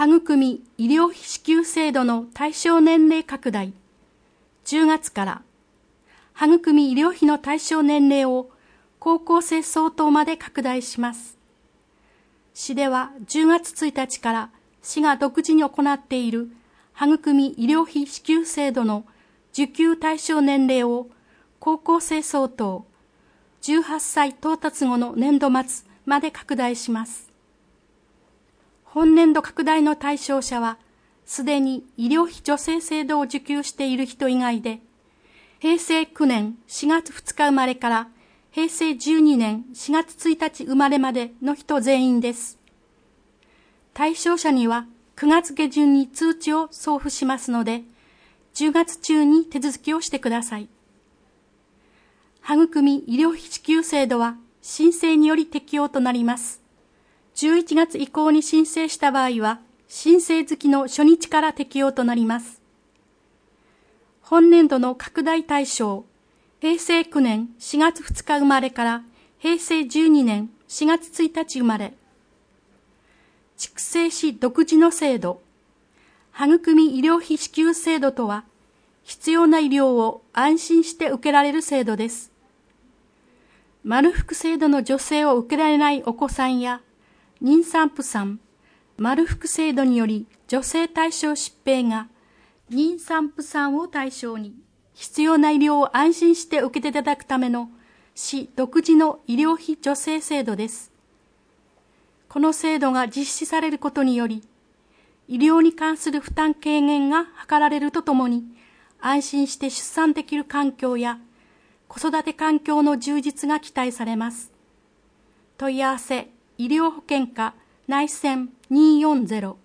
育み医療費支給制度の対象年齢拡大。10月から育み医療費の対象年齢を高校生相当まで拡大します。市では10月1日から市が独自に行っている育み医療費支給制度の受給対象年齢を高校生相当、18歳到達後の年度末まで拡大します。本年度拡大の対象者は、すでに医療費助成制度を受給している人以外で、平成9年4月2日生まれから平成12年4月1日生まれまでの人全員です。対象者には9月下旬に通知を送付しますので、10月中に手続きをしてください。育み医療費支給制度は申請により適用となります。11月以降に申請した場合は、申請月の初日から適用となります。本年度の拡大対象、平成9年4月2日生まれから平成12年4月1日生まれ。筑西市独自の制度、育み医療費支給制度とは、必要な医療を安心して受けられる制度です。丸福制度の助成を受けられないお子さんや、妊産婦さん、丸福制度により助成対象疾病が妊産婦さんを対象に必要な医療を安心して受けていただくための市独自の医療費助成制度です。この制度が実施されることにより、医療に関する負担軽減が図られるとともに、安心して出産できる環境や子育て環境の充実が期待されます。問い合わせ、医療保険課内線240